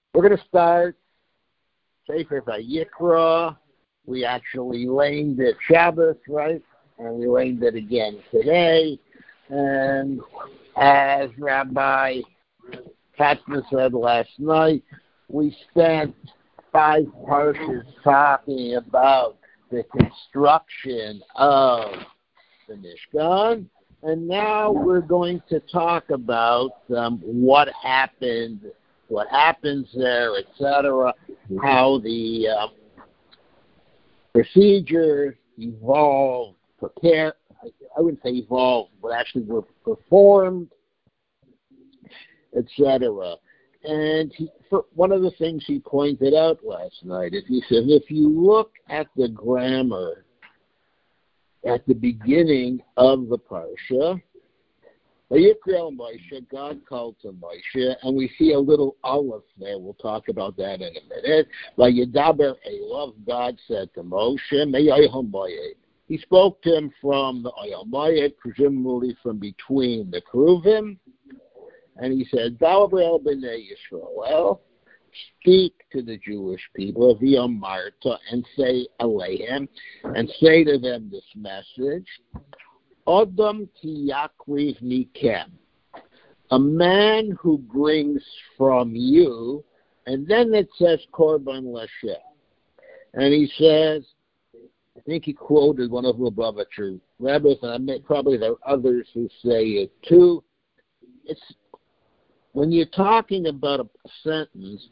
We're going to start Sefer Vayikra. We actually learned it Shabbos, right? And we learned it again today. And as Rabbi Katzman said last night, we spent 5 parshas talking about the construction of the Mishkan. And now we're going to talk about what happened, what happens there, etc., how the procedures evolved, prepared, I wouldn't say evolved, but actually were performed, etc. And one of the things he pointed out last night is he said, if you look at the grammar at the beginning of the parsha, Vayikra Moshe, God called to Moshe, and we see a little aleph there. We'll talk about that in a minute. Vayidaber Elav, God said to Moshe, Me'ayham Moed. He spoke to him from the Oyel Moed, presumably from between the Kruvim, and he said, Daber b'nei Yisrael, speak to the Jewish people of Marta and say Alehem, and say to them this message, Adam tiyakriv mikem, a man who brings from you, and then it says Korban Lashem. And he says, I think he quoted one of Lubavitcher rabbis, and probably there are others who say it too. It's when you're talking about a sentence,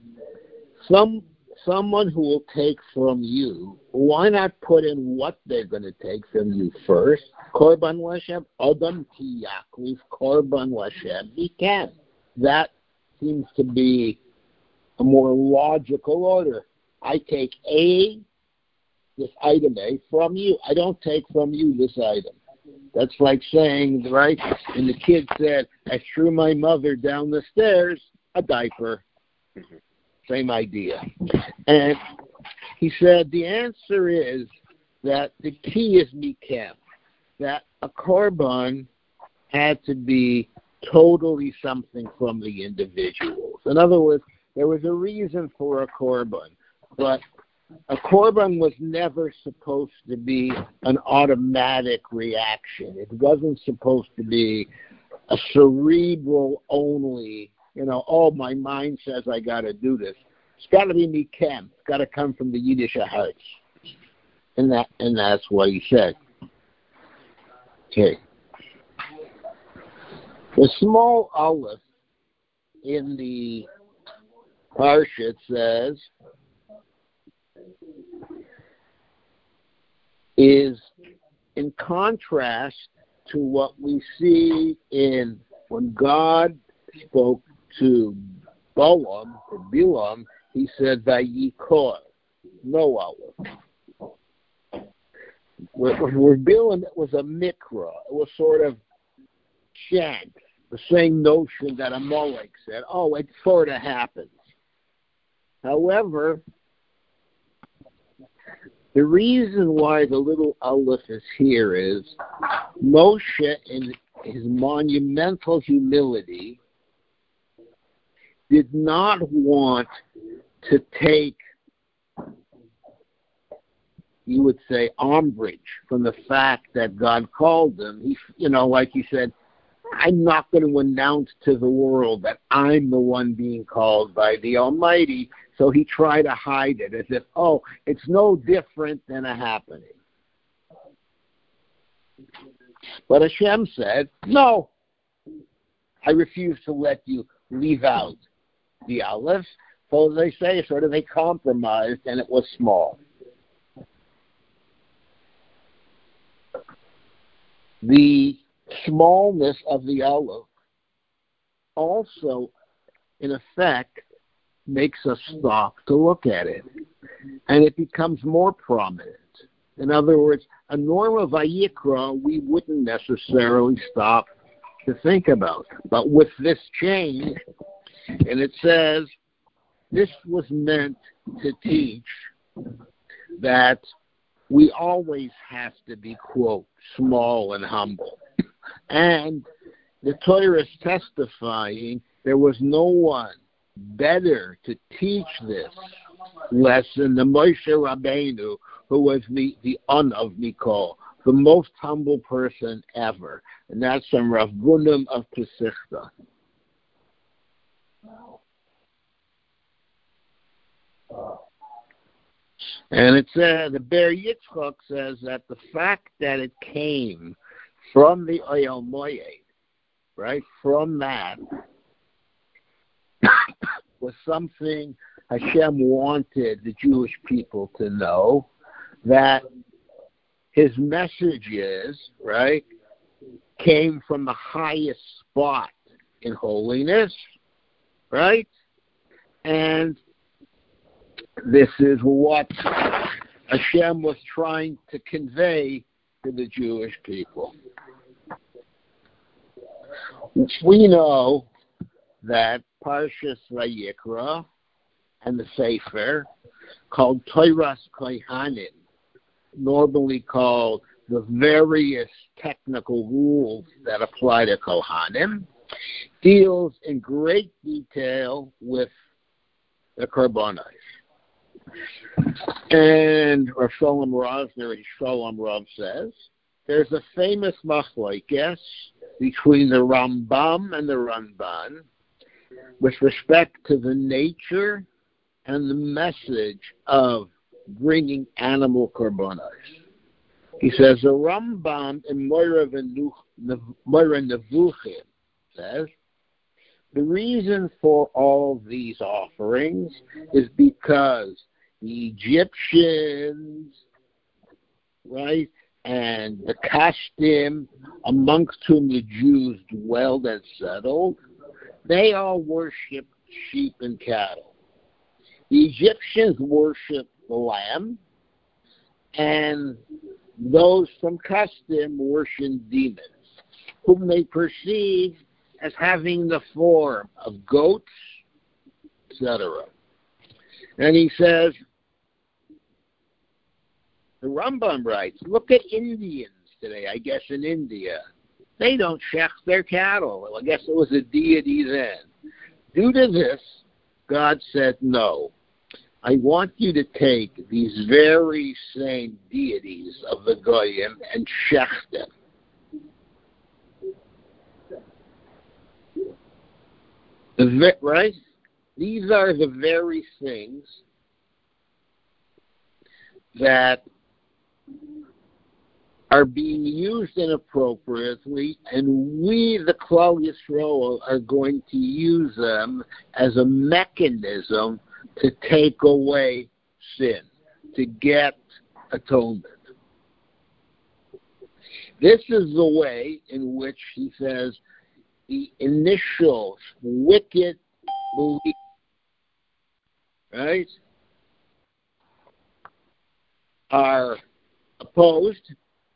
someone who will take from you, why not put in what they're going to take from you first? Korban Lashem, Adam tiyakriv, Korban Lashem, mikem. That seems to be a more logical order. I take this item A, from you. I don't take from you this item. That's like saying, right, and the kid said, I threw my mother down the stairs, a diaper. Same idea. And he said the answer is that the key is mikem, that a korban had to be totally something from the individuals. In other words, there was a reason for a korban, but a korban was never supposed to be an automatic reaction. It wasn't supposed to be a cerebral only, my mind says I got to do this. It's got to be mikem. It's got to come from the Yiddish hearts. And that's what he said. Okay. The small aleph in the parsha says, is in contrast to what we see in when God spoke to Balaam, or Bilam, he said, Vayikor, no aleph. Where Bilam, it was a mikra. It was sort of chant, the same notion that Amalek said, it sort of happens. However, the reason why the little aleph is here is Moshe, in his monumental humility, did not want to take, you would say, umbrage from the fact that God called him. He, like he said, I'm not going to announce to the world that I'm the one being called by the Almighty. So he tried to hide it as if, it's no different than a happening. But Hashem said, no, I refuse to let you leave out the aleph. So they say, they compromised, and it was small. The smallness of the aleph also, in effect, makes us stop to look at it, and it becomes more prominent. In other words, a normal Vayikra we wouldn't necessarily stop to think about. But with this change, and it says, this was meant to teach that we always have to be, quote, small and humble. And the Torah is testifying there was no one better to teach this lesson than Moshe Rabbeinu, who was the un of Mikol, the most humble person ever. And that's from Rav Gunam of Pesichta. And it says, the Ber Yitzchak says that the fact that it came from the Oyel Moed, right, from that, was something Hashem wanted the Jewish people to know, that his messages, right, came from the highest spot in holiness, right? And this is what Hashem was trying to convey to the Jewish people. We know that Parshas Vayikra and the Sefer, called Toras Kohanim, normally called the various technical rules that apply to Kohanim, deals in great detail with the Korbanos. And Rav Shalom Rav says, there's a famous machlokes between the Rambam and the Ramban with respect to the nature and the message of bringing animal korbanos. He says, the Rambam in Moira Nevuchim says, the reason for all these offerings is because the Egyptians, right, and the Kashtim, amongst whom the Jews dwelled and settled, they all worshipped sheep and cattle. The Egyptians worshipped the lamb, and those from Kashtim worshipped demons, whom they perceived as having the form of goats, etc. And he says, the Rambam writes, look at Indians today, I guess in India. They don't shech their cattle. Well, I guess it was a deity then. Due to this, God said, no. I want you to take these very same deities of the Goyim and shech them. Right? These are the very things that are being used inappropriately, and we, the Klal Yisrael, are going to use them as a mechanism to take away sin, to get atonement. This is the way in which he says the initial wicked belief, right, are opposed.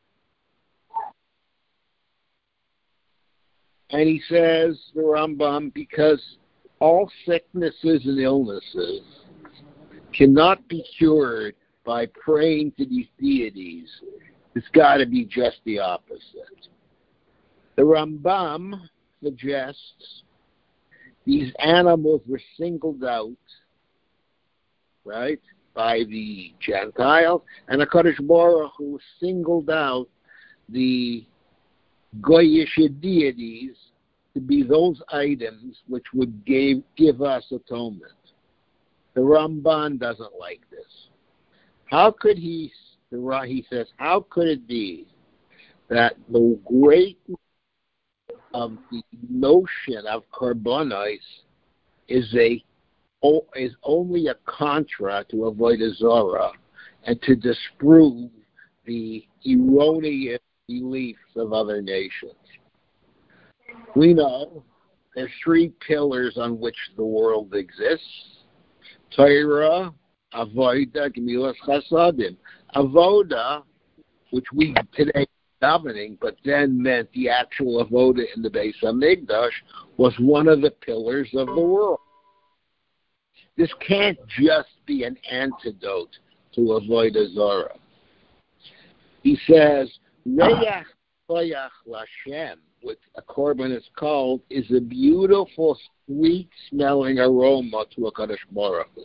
And he says, the Rambam, because all sicknesses and illnesses cannot be cured by praying to these deities. It's got to be just the opposite. The Rambam suggests these animals were singled out, right, by the Gentiles, and HaKadosh Baruch Hu singled out the Goyish deities to be those items which would give us atonement. The Ramban doesn't like this. How could he says, how could it be that the great of the notion of korbanos is only a contra to avodah zarah and to disprove the erroneous beliefs of other nations? We know there's three pillars on which the world exists: Torah, Avodah, Gemilas Chasadim. Avodah, which we today davening, but then meant the actual avodah in the Beis Hamikdash, was one of the pillars of the world. This can't just be an antidote to avodah zarah. He says, Reach koyach Lashem what a korban is called is a beautiful, sweet-smelling aroma to a Kadosh Baruch Hu.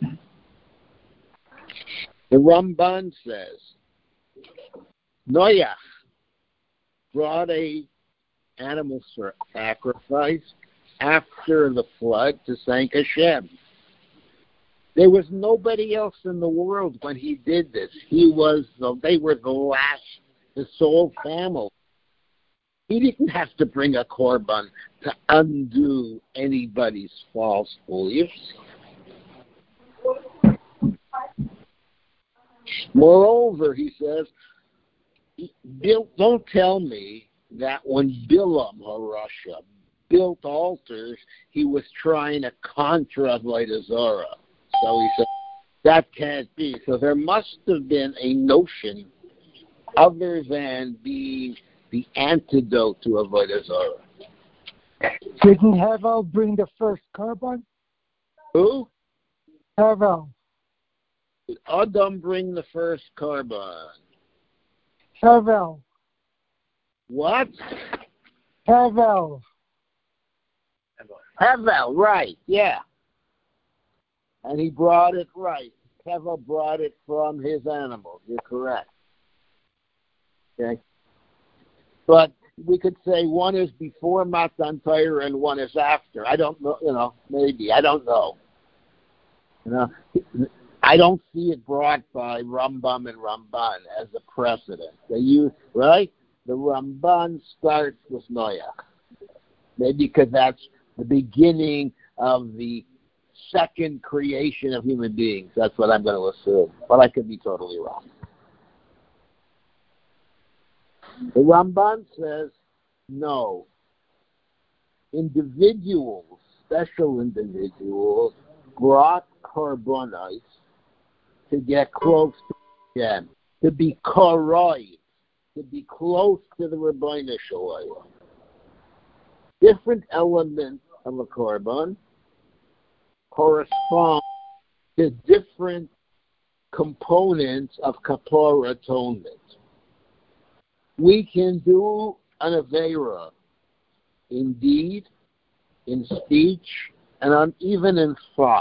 The Ramban says, Noach brought a animal sacrifice after the flood to thank Hashem. There was nobody else in the world when he did this. They were the last, the sole family. He didn't have to bring a korban to undo anybody's false beliefs. Moreover, he says, don't tell me that when Bilam HaRasha built altars, he was trying to contra Avodah Zarah. So he said, that can't be. So there must have been a notion other than being the antidote to Avodah Zarah. Didn't Hevel bring the first korban? Who? Hevel. Did Adam bring the first korban? Hevel. What? Hevel. Hevel, right, yeah. And he brought it right. Hevel brought it from his animals. You're correct. Okay. But we could say one is before Matan Torah and one is after. I don't know, maybe. I don't know. I don't see it brought by Rambam and Ramban as a precedent. They use, right? The Ramban starts with Noach. Maybe because that's the beginning of the second creation of human beings. That's what I'm going to assume. But I could be totally wrong. The Ramban says, no. Individuals, special individuals, brought korbanos to get close to Hashem, to be koroi, to be close to the Rebbeinu Shalom. Different elements of a korban correspond to different components of kapor atonement. We can do an Aveira in deed, in speech, and even in thought.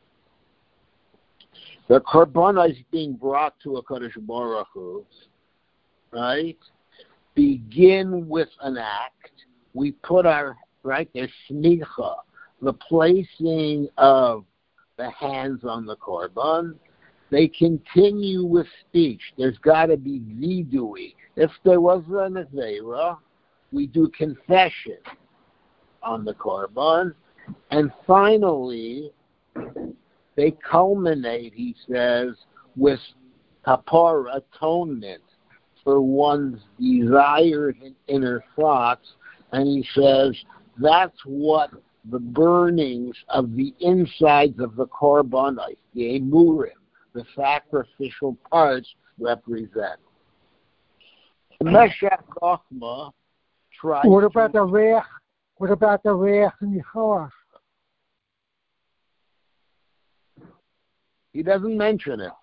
The korban is being brought to a Kadosh Baruch Hu, right? Begin with an act. We put there's smicha, the placing of the hands on the korban. They continue with speech. There's got to be vidui. If there was an Aveira, we do confession on the korban. And finally, they culminate, he says, with kapor atonement for one's desires and inner thoughts. And he says that's what the burnings of the insides of the korban, the emurim, the sacrificial parts, represent. Meshach Chochmah tries. What about the reach? What about the reach and Yehoach? He doesn't mention it.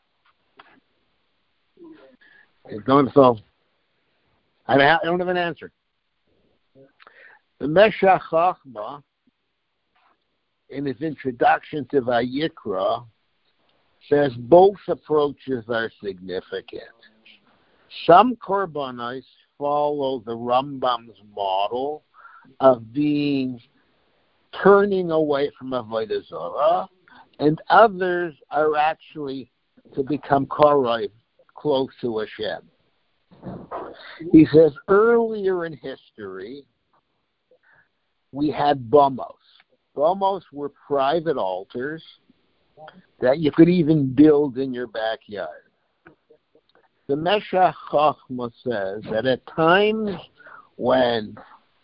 So I don't have an answer. The Meshach Chochmah, in his introduction to Vayikra, says both approaches are significant. Some korbanos follow the Rambam's model of turning away from Avodah Zarah, and others are actually to become korov, close to Hashem. He says earlier in history, we had bomos. Bomos were private altars that you could even build in your backyard. The Meshach Chochmah says that at times when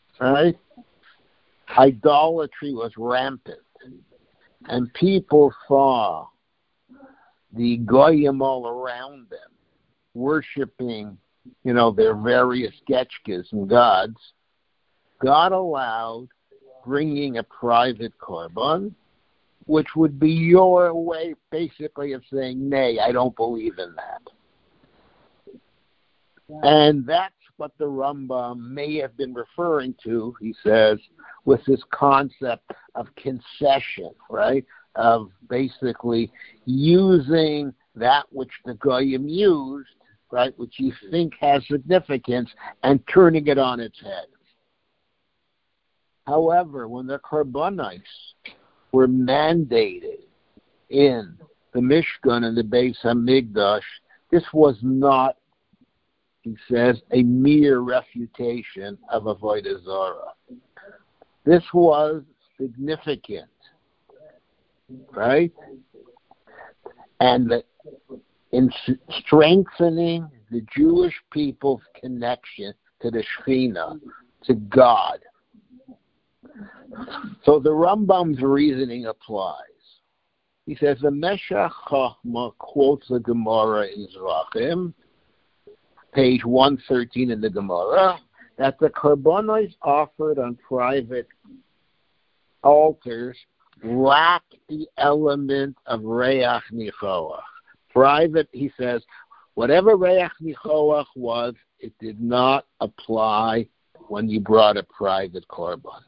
idolatry was rampant and people saw the goyim all around them worshiping, their various getchkas and gods, God allowed bringing a private korban, which would be your way, basically, of saying, nay, I don't believe in that. And that's what the Rambam may have been referring to, he says, with this concept of concession, right? Of basically using that which the Goyim used, right, which you think has significance, and turning it on its head. However, when the Korbanos were mandated in the Mishkan and the Beis HaMikdash, this was not, he says, a mere refutation of Avodah Zarah. This was significant, right? And in strengthening the Jewish people's connection to the Shekhinah, to God. So the Rambam's reasoning applies. He says, the Meshach Chachma quotes the Gemara in Zrachim, page 113 in the Gemara, that the Korbanos offered on private altars lack the element of Reach Nichoach. Private, he says, whatever Reach Nichoach was, it did not apply when you brought a private Korban.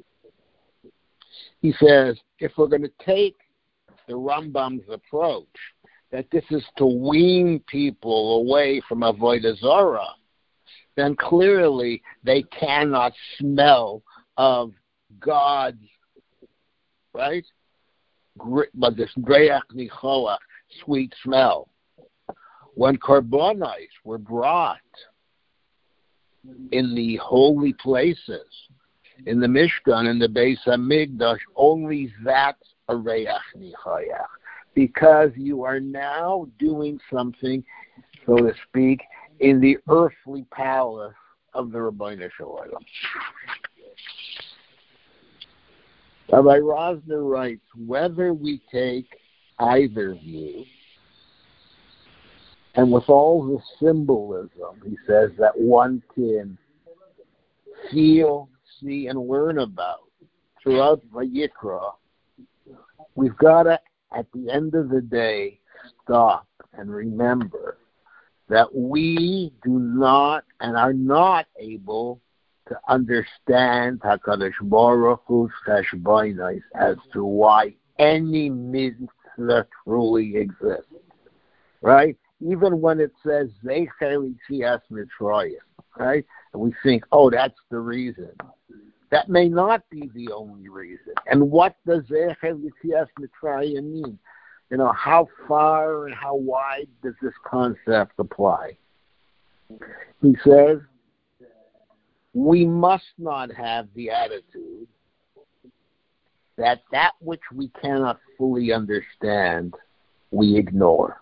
He says, if we're going to take the Rambam's approach, that this is to wean people away from Avodah Zarah, then clearly they cannot smell of God's, right? But this Reach Nichoach, sweet smell. When Korbanos were brought in the holy places, in the Mishkan and the Beis HaMikdash, only that's a Reach Nichoach, because you are now doing something, so to speak, in the earthly palace of the Ribbono Shel Olam. Rabbi Rosner writes, whether we take either view, and with all the symbolism, he says, that one can feel, see, and learn about throughout Vayikra, we've got to, at the end of the day, stop and remember that we do not and are not able to understand HaKadosh Baruch Hu's cheshbonos as to why any mitzvah truly exists, right? Even when it says Zecher L'Yetzias Mitzrayim, right? And we think, oh, that's the reason. That may not be the only reason. And what does Zecher L'Yetzias Mitzrayim mean? You know, how far and how wide does this concept apply? He says, we must not have the attitude that which we cannot fully understand, we ignore.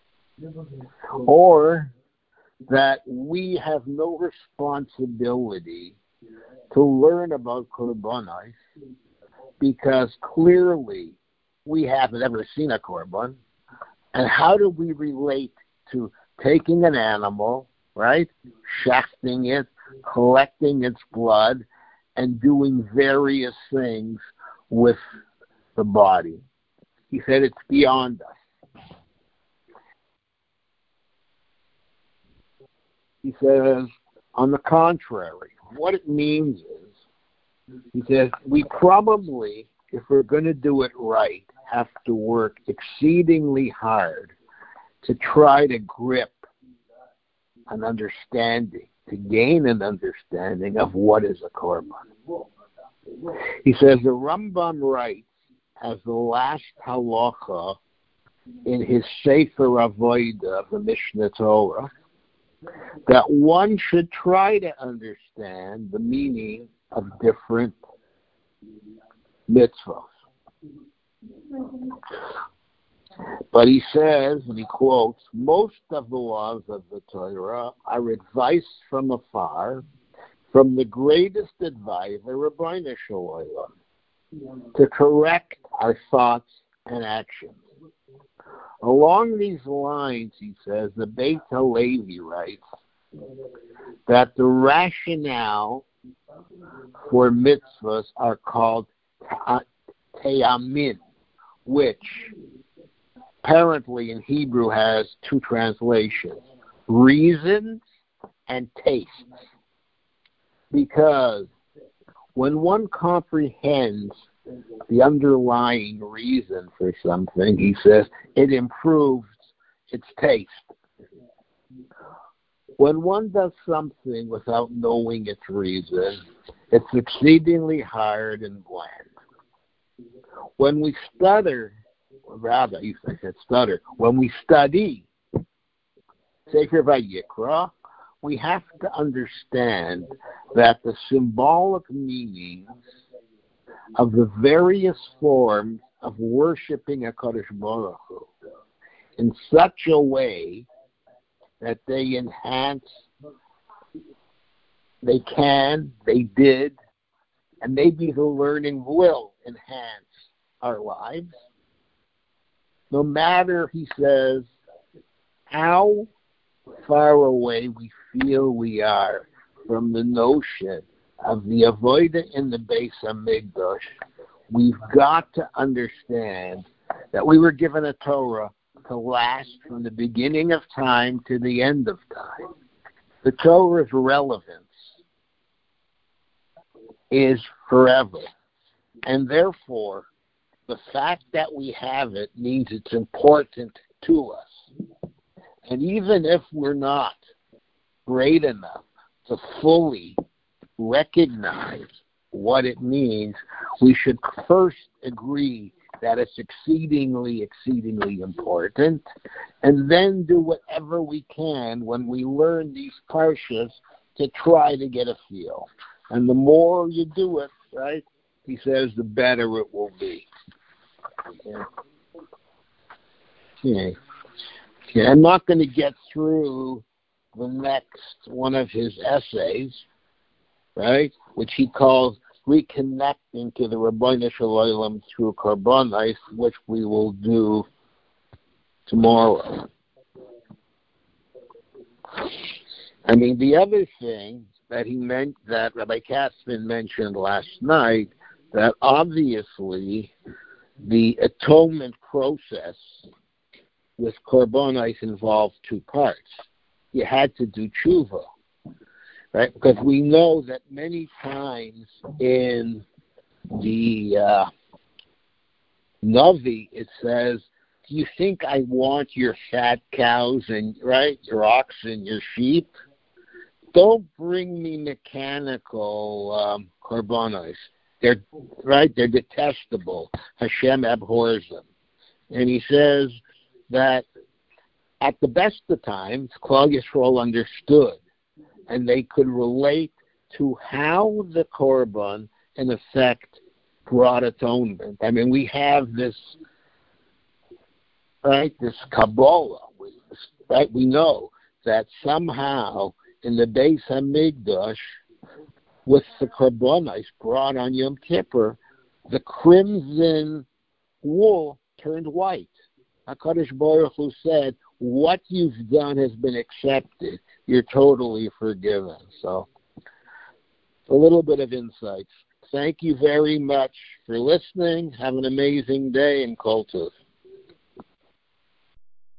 Or that we have no responsibility to learn about Korbanos because clearly we haven't ever seen a Korban. And how do we relate to taking an animal, right, shafting it, collecting its blood, and doing various things with the body? He said it's beyond us. He says, on the contrary, what it means is, he says, we probably, if we're going to do it right, have to work exceedingly hard to try to grip an understanding, to gain an understanding of what is a Korban. He says the Rambam writes as the last halacha in his Sefer Avodah of the Mishnah Torah that one should try to understand the meaning of different mitzvahs. But he says, and he quotes, most of the laws of the Torah are advice from afar, from the greatest advisor, Ribbono Shel Olam, to correct our thoughts and actions. Along these lines, he says, the Beit HaLevi writes that the rationale for mitzvahs are called te'amin, which apparently in Hebrew has two translations, reasons and tastes. Because when one comprehends the underlying reason for something, he says, it improves its taste. When one does something without knowing its reason, it's exceedingly hard and bland. When we stutter, or rather, I said stutter, when we study Sefer Vayikra, we have to understand that the symbolic meanings of the various forms of worshiping HaKadosh Baruch Hu in such a way that they enhance, they did, and maybe the learning will enhance our lives. No matter, he says, how far away we feel we are from the notion of the avodah in the Beis Hamikdash, we've got to understand that we were given a Torah to last from the beginning of time to the end of time. The Torah's relevance is forever. And therefore, the fact that we have it means it's important to us. And even if we're not great enough to fully recognize what it means, we should first agree that it's exceedingly, exceedingly important, and then do whatever we can when we learn these parshas to try to get a feel. And the more you do it, right, he says, the better it will be. Okay. I'm not going to get through the next one of his essays, right, which he calls Reconnecting to the Ribbono Shel Olam through Korbanos, which we will do tomorrow. I mean, the other thing that he meant, that Rabbi Katzman mentioned last night, that obviously the atonement process with Korbanos involved two parts. You had to do tshuva, right? Because we know that many times in the Navi it says, "Do you think I want your fat cows and your oxen, your sheep? Don't bring me mechanical korbanos. They're detestable. Hashem abhors them." And he says that at the best of times, Klal Yisrael understood, and they could relate to how the korban, in effect, brought atonement. I mean, we have this, this Kabbalah, right? We know that somehow in the Beis Hamikdash, with the korbanos brought on Yom Kippur, the crimson wool turned white. HaKadosh Baruch Hu said, what you've done has been accepted. You're totally forgiven. So, a little bit of insights. Thank you very much for listening. Have an amazing day, and Kol Tov.